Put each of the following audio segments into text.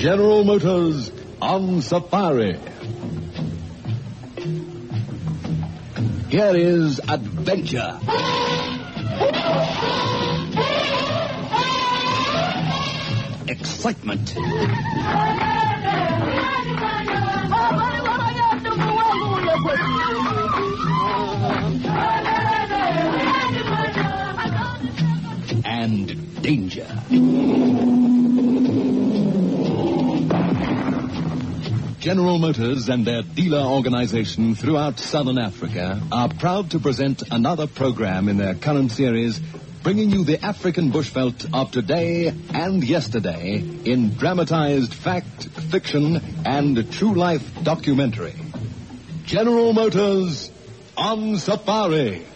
General Motors on Safari. Here is adventure. Excitement. And danger. General Motors and their dealer organization throughout southern Africa are proud to present another program in their current series, bringing you the African bushveld of today and yesterday in dramatized fact, fiction, and true life documentary. General Motors on Safari.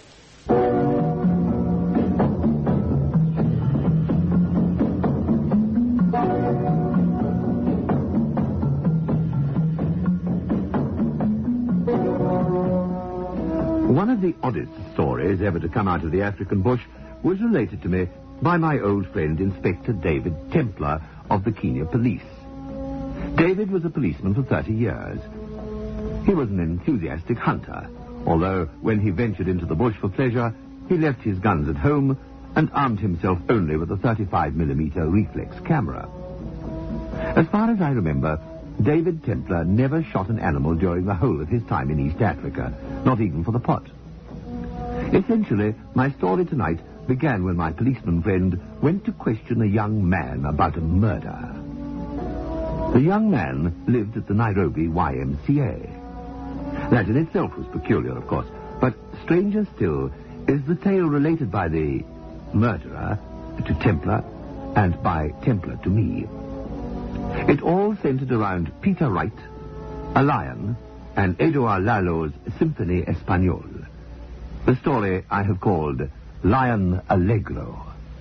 One of the oddest stories ever to come out of the African bush was related to me by my old friend Inspector David Templar of the Kenya Police. David was a policeman for 30 years. He was an enthusiastic hunter, although when he ventured into the bush for pleasure, he left his guns at home and armed himself only with a 35mm reflex camera. As far as I remember, David Templar never shot an animal during the whole of his time in East Africa, not even for the pot. Essentially, my story tonight began when my policeman friend went to question a young man about a murder. The young man lived at the Nairobi YMCA. That in itself was peculiar, of course, but stranger still is the tale related by the murderer to Templar and by Templar to me. It all centered around Peter Wright, a lion, and Edouard Lalo's Symphony Espagnole. The story I have called Lion Allegro.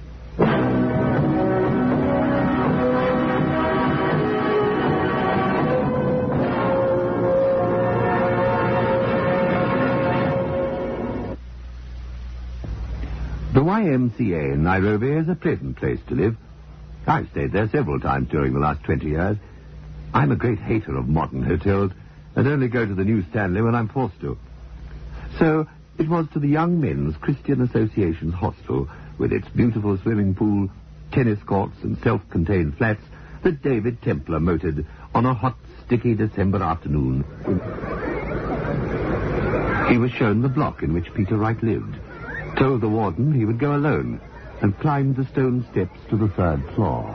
The YMCA in Nairobi is a pleasant place to live. I've stayed there several times during the last 20 years. I'm a great hater of modern hotels and only go to the New Stanley when I'm forced to. So it was to the Young Men's Christian Association's hostel, with its beautiful swimming pool, tennis courts, and self-contained flats, that David Templar motored on a hot, sticky December afternoon. He was shown the block in which Peter Wright lived, told the warden he would go alone, and climbed the stone steps to the 3rd floor.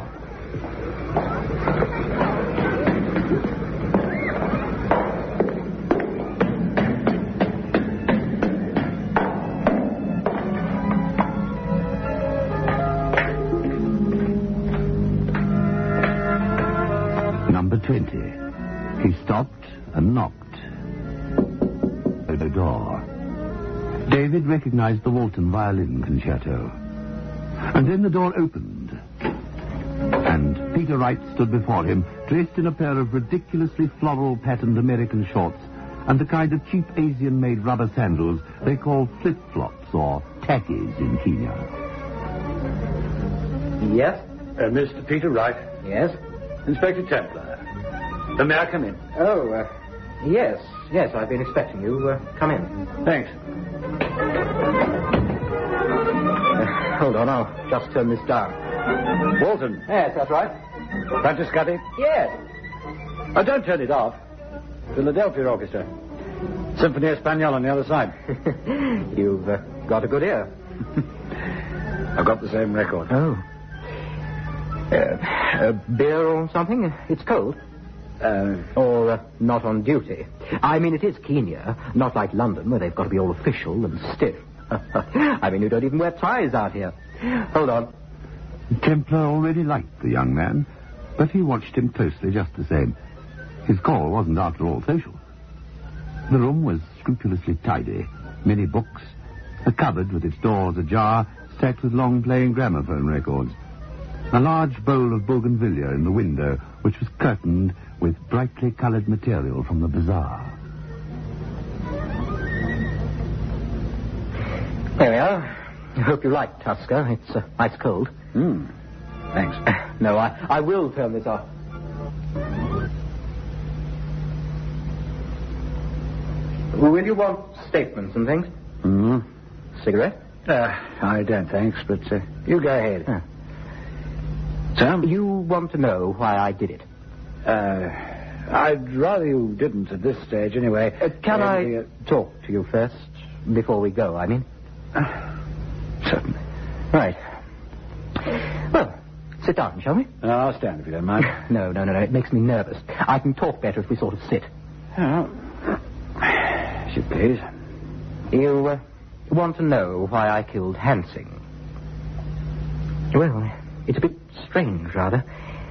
Number 20. He stopped and knocked at the door. David recognized the Walton Violin Concerto. And then the door opened, and Peter Wright stood before him, dressed in a pair of ridiculously floral-patterned American shorts and the kind of cheap Asian-made rubber sandals they call flip-flops or tackies in Kenya. Yes? Mr. Peter Wright. Yes? Inspector Templar. May I come in? Oh, yes. Yes, I've been expecting you. Come in. Thanks. Hold on, I'll just turn this down. Walton. Yes, that's right. Francescatti? Yes. Oh, don't turn it off. Philadelphia Orchestra. Symphony Espagnole on the other side. You've got a good ear. I've got the same record. Oh. Beer or something? It's cold. Or not on duty. I mean, it is Kenya, not like London, where they've got to be all official and stiff. I mean, you don't even wear ties out here. Hold on. Templar already liked the young man, but he watched him closely just the same. His call wasn't, after all, social. The room was scrupulously tidy. Many books. A cupboard with its doors ajar, stacked with long-playing gramophone records. A large bowl of bougainvillea in the window, which was curtained with brightly coloured material from the bazaar. There we are. I hope you like Tusker. It's ice cold. Thanks. No, I will turn this off. Will you want statements and things? Hmm? Cigarette? I don't, thanks, but you go ahead. Sam? You want to know why I did it? I'd rather you didn't at this stage, anyway. Can I talk to you first, before we go, I mean? Certainly. Right. Well, sit down, shall we? I'll stand if you don't mind. No. It makes me nervous. I can talk better if we sort of sit. Oh. If you please. You want to know why I killed Hansing? Well, it's a bit strange, rather.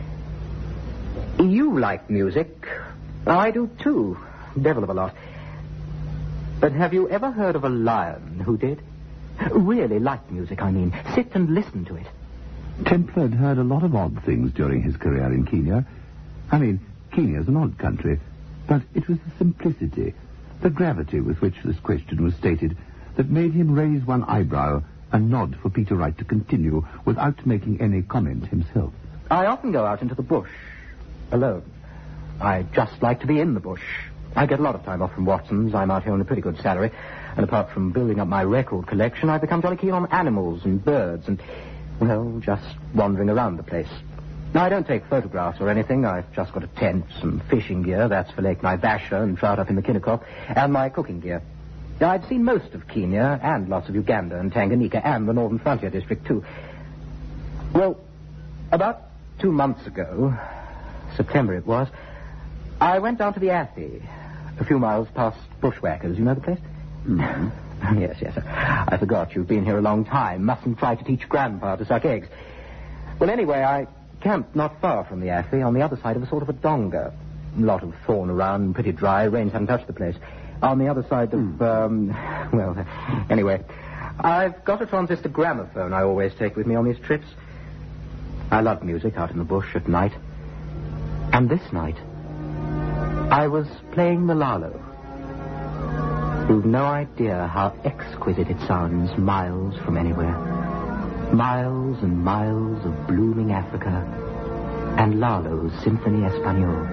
You like music. I do, too. Devil of a lot. But have you ever heard of a lion who did? Really liked music, I mean. Sit and listen to it. Templar had heard a lot of odd things during his career in Kenya. I mean, Kenya's an odd country, but it was the simplicity, the gravity with which this question was stated that made him raise one eyebrow and nod for Peter Wright to continue without making any comment himself. I often go out into the bush, alone. I just like to be in the bush. I get a lot of time off from Watson's. I'm out here on a pretty good salary. And apart from building up my record collection, I've become jolly keen on animals and birds and, well, just wandering around the place. Now, I don't take photographs or anything. I've just got a tent, some fishing gear, that's for Lake Naivasha and trout up in the Kinnicop, and my cooking gear. Now, I'd seen most of Kenya and lots of Uganda and Tanganyika and the Northern Frontier District, too. Well, about 2 months ago, September it was, I went down to the Athi, a few miles past Bushwhackers. You know the place? Mm-hmm. Yes. I forgot you've been here a long time. Mustn't try to teach Grandpa to suck eggs. Well, anyway, I camped not far from the Athi, on the other side of a sort of a donga. A lot of thorn around, pretty dry. Rains hadn't touched the place. On the other side of, well, anyway, I've got a transistor gramophone I always take with me on these trips. I love music out in the bush at night. And this night, I was playing the Lalo. You've no idea how exquisite it sounds miles from anywhere. Miles and miles of blooming Africa and Lalo's Symphony Espanol.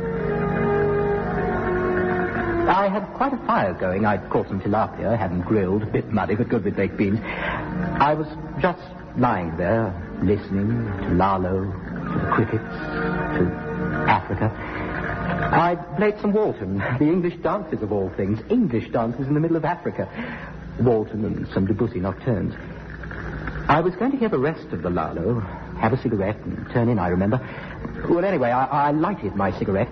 I had quite a fire going. I'd caught some tilapia, had them grilled, a bit muddy, but good with baked beans. I was just lying there, listening to Lalo, to the crickets, to Africa. I played some Walton, the English dances of all things. English dances in the middle of Africa. Walton and some Debussy nocturnes. I was going to hear the rest of the Lalo, have a cigarette and turn in, I remember. Well, anyway, I lighted my cigarette.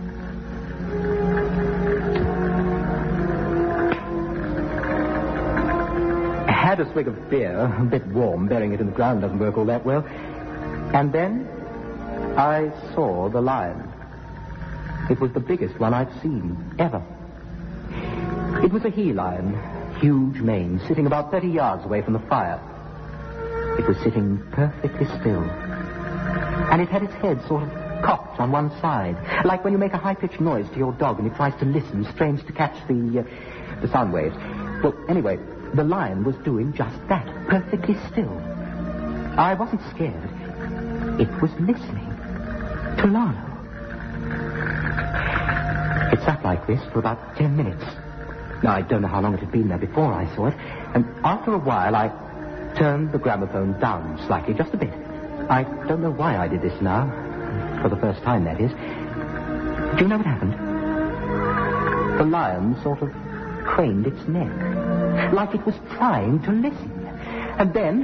Had a swig of beer, a bit warm, burying it in the ground doesn't work all that well. And then I saw the lion. It was the biggest one I'd seen, ever. It was a he-lion, huge mane, sitting about 30 yards away from the fire. It was sitting perfectly still. And it had its head sort of cocked on one side, like when you make a high-pitched noise to your dog and it tries to listen, strains to catch the sound waves. Well, anyway, the lion was doing just that, perfectly still. I wasn't scared. It was listening to Lalo. It sat like this for about 10 minutes. Now, I don't know how long it had been there before I saw it, and after a while I turned the gramophone down slightly, just a bit. I don't know why I did this now, for the first time, that is. Do you know what happened? The lion sort of craned its neck, like it was trying to listen. And then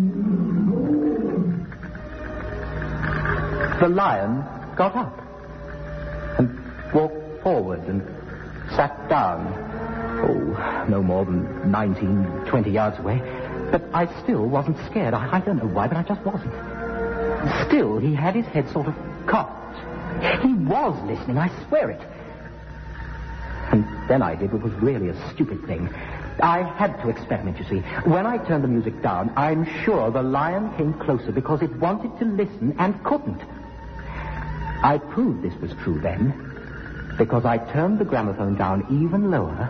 the lion got up and walked forward and sat down. Oh, no more than 19, 20 yards away. But I still wasn't scared. I don't know why, but I just wasn't. Still, he had his head sort of cocked. He was listening, I swear it. And then I did what was really a stupid thing. I had to experiment, you see. When I turned the music down, I'm sure the lion came closer because it wanted to listen and couldn't. I proved this was true then, because I turned the gramophone down even lower,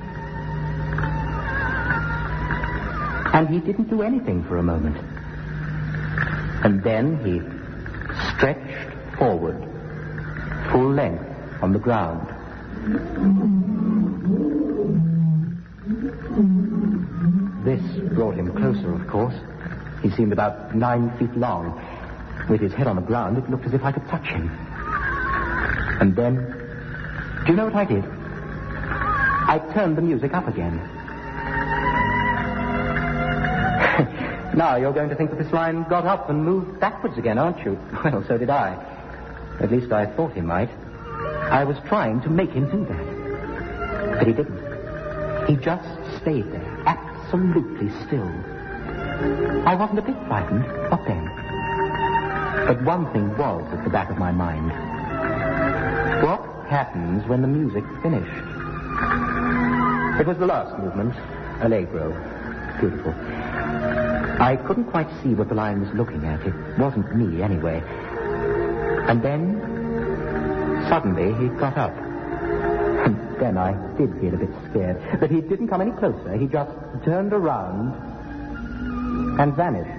and he didn't do anything for a moment. And then he stretched forward, full length on the ground. This brought him closer, of course. He seemed about 9 feet long. With his head on the ground, it looked as if I could touch him. And then, do you know what I did? I turned the music up again. Now you're going to think that this lion got up and moved backwards again, aren't you? Well, so did I. At least I thought he might. I was trying to make him do that. But he didn't. He just stayed there, absolutely still. I wasn't a bit frightened, not then. But one thing was at the back of my mind. What happens when the music finished? It was the last movement, Allegro. Beautiful. I couldn't quite see what the lion was looking at. It wasn't me, anyway. And then, suddenly, he got up. And then I did feel a bit scared. But he didn't come any closer. He just turned around and vanished.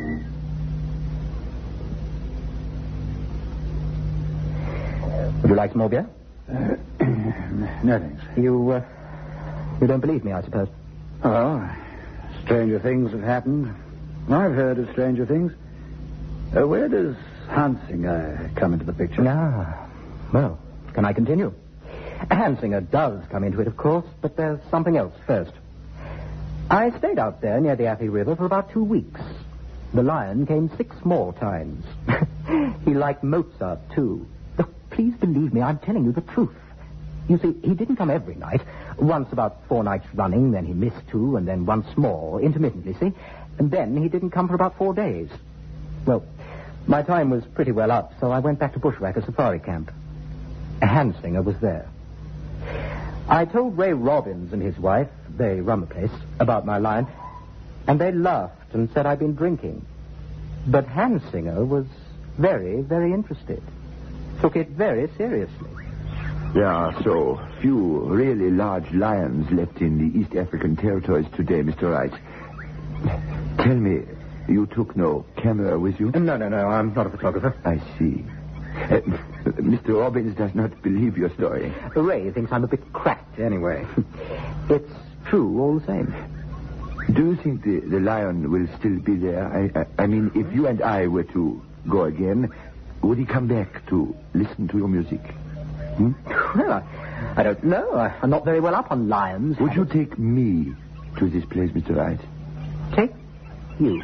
Would you like some more beer? No, thanks. You don't believe me, I suppose? Oh, stranger things have happened. I've heard of stranger things. Where does Hansinger come into the picture? Ah, well, can I continue? Hansinger does come into it, of course, but there's something else first. I stayed out there near the Athi River for about 2 weeks. The lion came 6 more times. He liked Mozart, too. Look, please believe me, I'm telling you the truth. You see, he didn't come every night. Once about 4 nights running, then he missed 2, and then once more, intermittently, see? And then he didn't come for about 4 days. Well, my time was pretty well up, so I went back to Bushwhacker Safari Camp. Hansinger was there. I told Ray Robbins and his wife, they run the place, about my lion, and they laughed and said I'd been drinking. But Hansinger was very, very interested. Took it very seriously. There are so few really large lions left in the East African territories today, Mr. Wright. Tell me, you took no camera with you? No, I'm not a photographer. I see. Mr. Robbins does not believe your story. Ray thinks I'm a bit cracked, anyway. It's true all the same. Do you think the lion will still be there? I mean, if you and I were to go again, would he come back to listen to your music? Well, I don't know. I'm not very well up on lions. Would you take me to this place, Mr. Wright? Take you?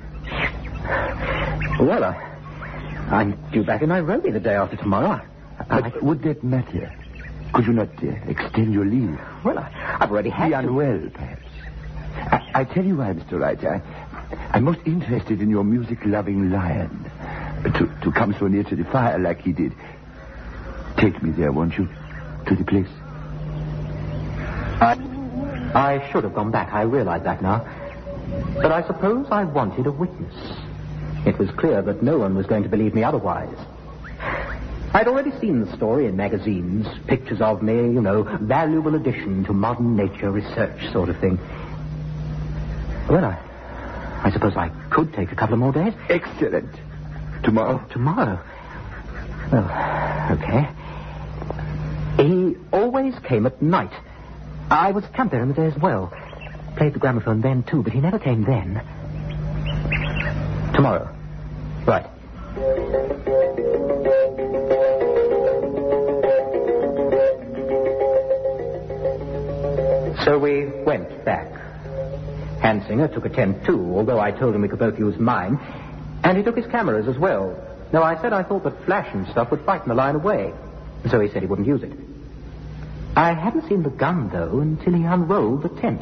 Well, I'm due back in Nairobi the day after tomorrow. But would that matter? Could you not extend your leave? Well, I've already had Be unwell, perhaps. I tell you why, Mr. Wright. I'm most interested in your music-loving lion. To come so near to the fire like he did. Take me there, won't you? To the place. I should have gone back. I realize that now. But I suppose I wanted a witness. It was clear that no one was going to believe me otherwise. I'd already seen the story in magazines. Pictures of me, valuable addition to modern nature research sort of thing. Well, I suppose I could take a couple of more days. Excellent. Tomorrow? Oh, tomorrow. Well, okay. He always came at night. I was camped there in the day as well. Played the gramophone then, too, but he never came then. Tomorrow. Right. So we went back. Hansinger took a tent, too, although I told him we could both use mine. And he took his cameras as well. Now, I said I thought that flash and stuff would frighten the lion away. So he said he wouldn't use it. I hadn't seen the gun, though, until he unrolled the tent.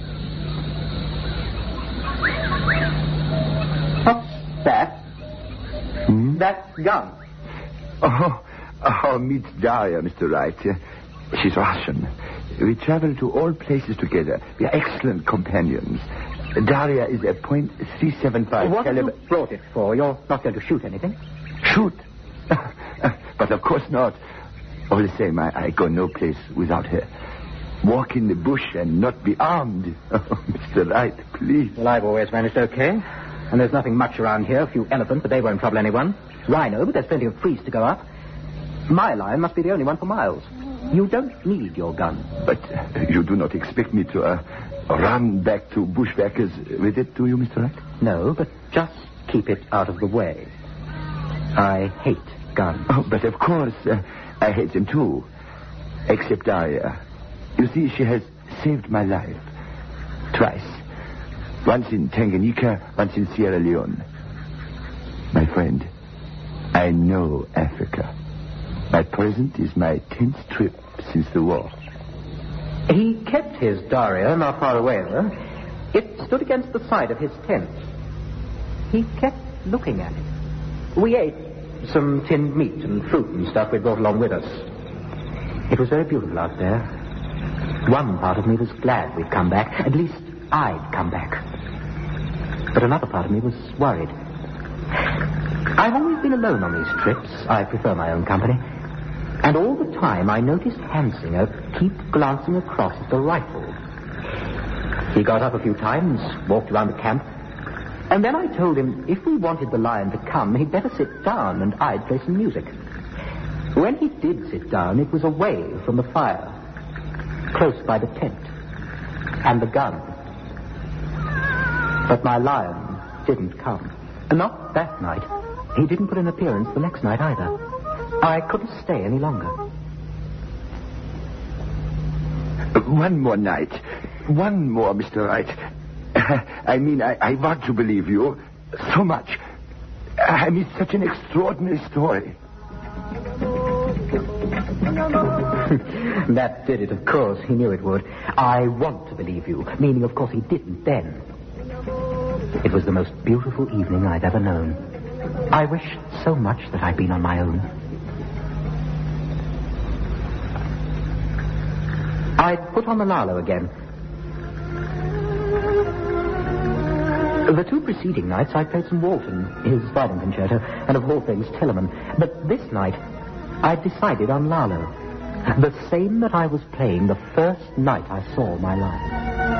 What's that? That gun. Oh, meet Daria, Mr. Wright. She's Russian. We travel to all places together. We are excellent companions. Daria is a .375 What caliber. have you brought it for? You're not going to shoot anything? Shoot? But of course not. All the same, I go no place without her. Walk in the bush and not be armed. Oh, Mr. Wright, please. Well, I've always managed okay. And there's nothing much around here. A few elephants, but they won't trouble anyone. Rhino, but there's plenty of trees to go up. My lion must be the only one for miles. You don't need your gun. But you do not expect me to run back to bushwhackers with it, do you, Mr. Wright? No, but just keep it out of the way. I hate guns. Oh, but of course, I hate them too. Except Daria. You see, she has saved my life. Twice. Once in Tanganyika, once in Sierra Leone. My friend, I know Africa. My present is my 10th trip since the war. He kept his Daria not far away, though. It stood against the side of his tent. He kept looking at it. We ate some tinned meat and fruit and stuff we brought along with us. It was very beautiful out there. One part of me was glad we'd come back. At least I'd come back. But another part of me was worried. I've always been alone on these trips. I prefer my own company. And all the time I noticed Hansinger keep glancing across at the rifle. He got up a few times, walked around the camp, and then I told him if we wanted the lion to come, he'd better sit down and I'd play some music. When he did sit down, it was away from the fire, close by the tent, and the gun. But my lion didn't come. Not that night. He didn't put in an appearance the next night either. I couldn't stay any longer. One more night. One more, Mr. Wright. I want to believe you so much. It's such an extraordinary story. That did it, of course. He knew it would. I want to believe you, meaning, of course, he didn't then. It was the most beautiful evening I'd ever known. I wished so much that I'd been on my own. I'd put on the Lalo again. The two preceding nights I played some Walton, his violin concerto, and of all things Telemann. But this night, I'd decided on Lalo. The same that I was playing the first night I saw my lion.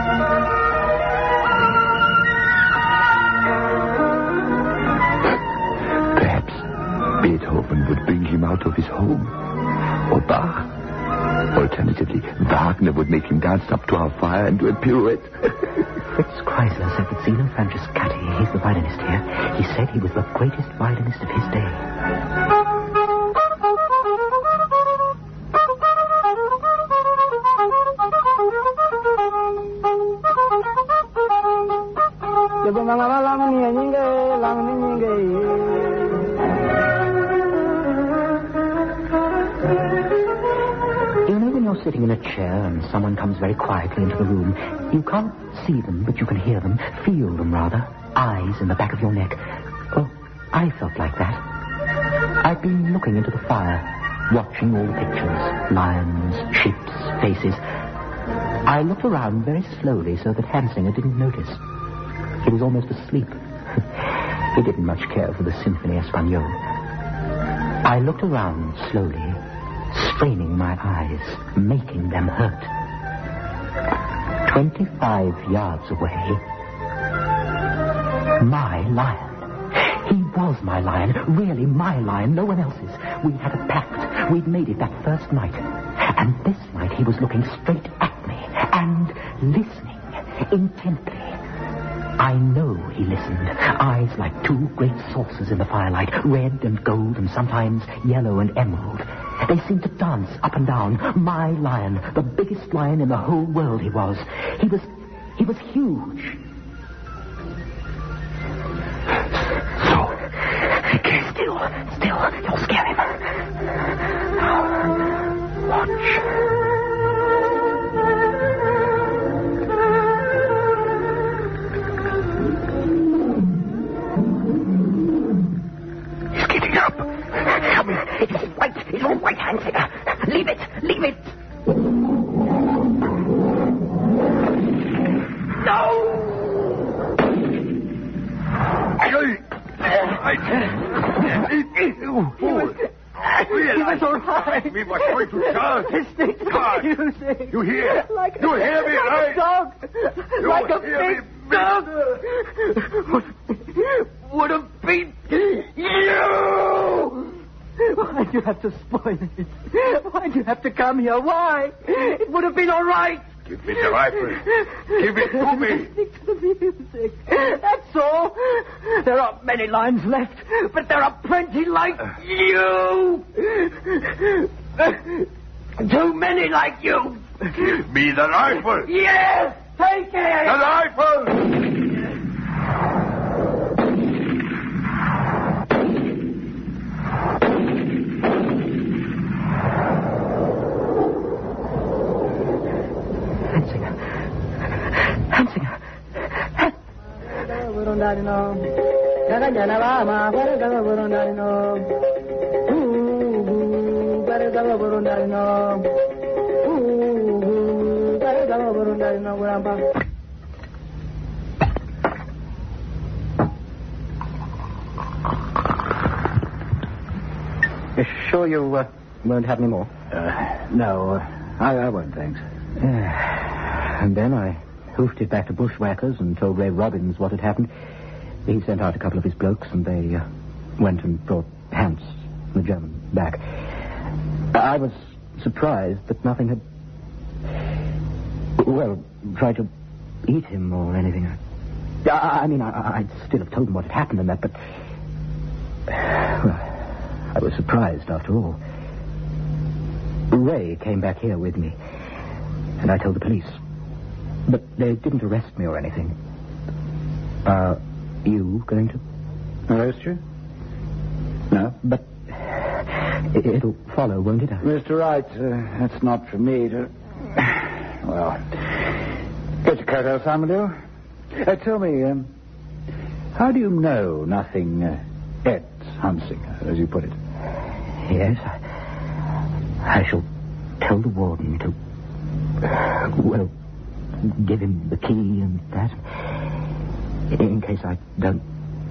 Perhaps Beethoven would bring him out of his home. Or Bach. Alternatively, Wagner would make him dance up to our fire and do a pirouette. Fritz Kreisler said that Zeno Francescatti, he's the violinist here, he said he was the greatest violinist of his day. Sitting in a chair and someone comes very quietly into the room. You can't see them, but you can hear them, feel them rather. Eyes in the back of your neck. Oh, I felt like that. I'd been looking into the fire, watching all the pictures, lions, ships, faces. I looked around very slowly so that Hansinger didn't notice. He was almost asleep. He didn't much care for the Symphony Espagnole. I looked around slowly, straining my eyes, making them hurt. 25 yards away, my lion. He was my lion, really my lion, no one else's. We had a pact. We'd made it that first night. And this night he was looking straight at me and listening intently. I know he listened. Eyes like two great saucers in the firelight, red and gold and sometimes yellow and emerald. They seemed to dance up and down. My lion, the biggest lion in the whole world he was. He was huge. So, Still, you'll scare him. Now, watch. It's all right, Hansinger. Leave it. No! He was all right. We were going to charge. Music. You hear? You hear me, right? Like a dog. Like a big dog. Would have been you! Why'd you have to spoil it? Why'd you have to come here? Why? It would have been all right. Give me the rifle. Give it to me. Stick to the music. That's all. There aren't many lines left, but there are plenty like you. Too many like you. Give me the rifle. Yes, take it. The rifle. Hansinger. You're sure you won't have any more? No, I won't, thanks. And then I hoofed it back to Bushwhackers and told Ray Robbins what had happened. He sent out a couple of his blokes, and they went and brought Hans, the German, back. I was surprised that nothing had, tried to eat him or anything. I'd still have told him what had happened and that, but... I was surprised after all. Ray came back here with me, and I told the police. But they didn't arrest me or anything. Are you going to? Arrest you? No. But it'll follow, won't it? Mr. Wright, that's not for me to... Well, get your coat out, Simon, do. Tell me, how do you know nothing et Hansinger, as you put it? Yes, I shall tell the warden to... give him the key and that. In case I don't...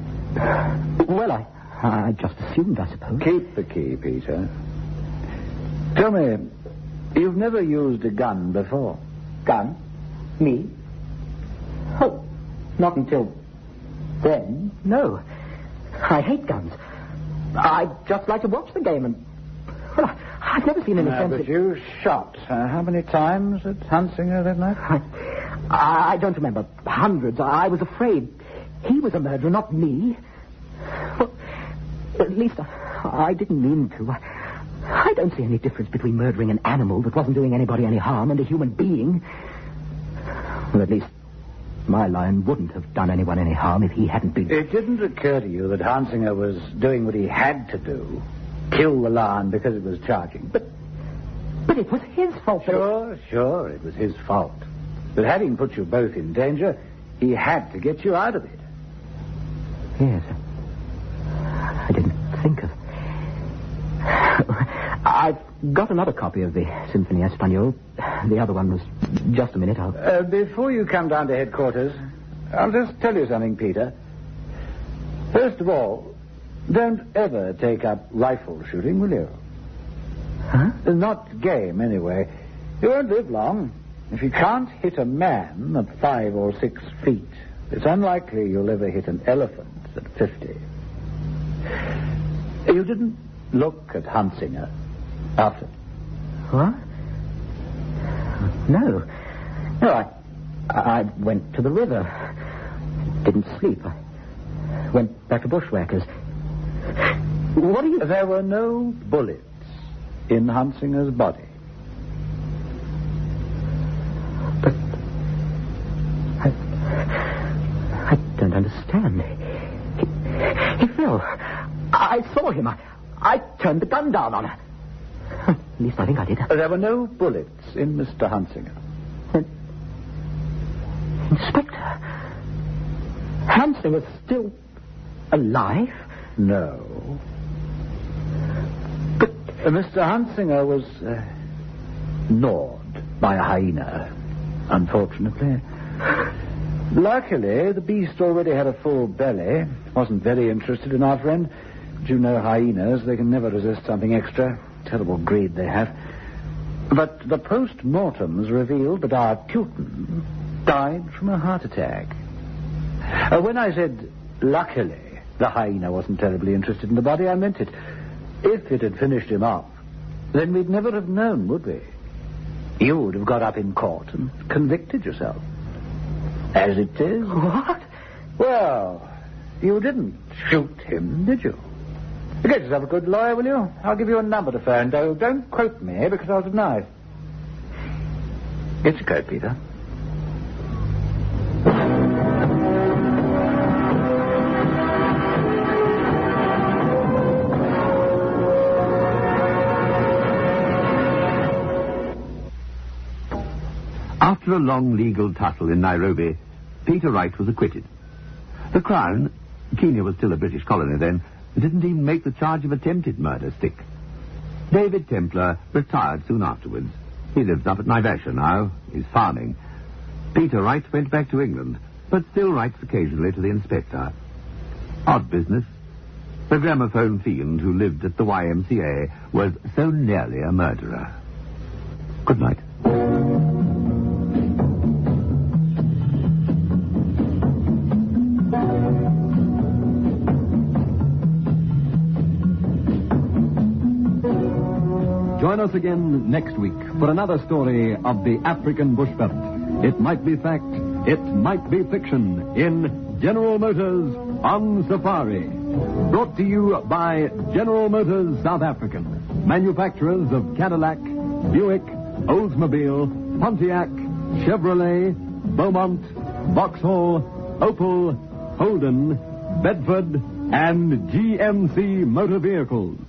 I just assumed, I suppose. Keep the key, Peter. Tell me, you've never used a gun before? Gun? Me? Oh, not until then. No. I hate guns. I just like to watch the game and... I've never seen any sense... But you shot. How many times at Hansinger that night? I don't remember. Hundreds. I was afraid. He was a murderer, not me. Well, at least I didn't mean to. I don't see any difference between murdering an animal that wasn't doing anybody any harm and a human being. Well, at least my lion wouldn't have done anyone any harm if he hadn't been... It didn't occur to you that Hansinger was doing what he had to do. Kill the lion because it was charging. But it was his fault. Sure, it was his fault. But having put you both in danger, he had to get you out of it. Yes. I didn't think of... I've got another copy of the Symphony Espagnole. The other one was... Just a minute, Before you come down to headquarters, I'll just tell you something, Peter. First of all, don't ever take up rifle shooting, will you? Huh? Not game, anyway. You won't live long. If you can't hit a man at 5 or 6 feet, it's unlikely you'll ever hit an elephant at 50. You didn't look at Hansinger after? What? No, I went to the river. Didn't sleep. I went back to Bushwhackers. What are you... There were no bullets in Hansinger's body. But... I don't understand. He fell. I saw him. I turned the gun down on her. At least I think I did. There were no bullets in Mr. Hansinger. Inspector? Hansinger's still alive? No. But Mr. Hansinger was gnawed by a hyena, unfortunately. Luckily, the beast already had a full belly. Wasn't very interested in our friend. But you know hyenas, they can never resist something extra. Terrible greed they have. But the post-mortems revealed that our Teuton died from a heart attack. When I said, luckily, the hyena wasn't terribly interested in the body, I meant it. If it had finished him off, then we'd never have known, would we? You would have got up in court and convicted yourself. As it is... What? Well, you didn't shoot him, did you? Get yourself a good lawyer, will you? I'll give you a number to phone. Don't quote me, because I'll deny it. Get your coat, Peter. After a long legal tussle in Nairobi, Peter Wright was acquitted. The Crown, Kenya was still a British colony then, didn't even make the charge of attempted murder stick. David Templar retired soon afterwards. He lives up at Naivasha now. He's farming. Peter Wright went back to England, but still writes occasionally to the inspector. Odd business. The gramophone fiend who lived at the YMCA was so nearly a murderer. Good night. Join us again next week for another story of the African bushveld. It might be fact, it might be fiction, in General Motors on Safari. Brought to you by General Motors South African, manufacturers of Cadillac, Buick, Oldsmobile, Pontiac, Chevrolet, Beaumont, Vauxhall, Opel, Holden, Bedford, and GMC motor vehicles.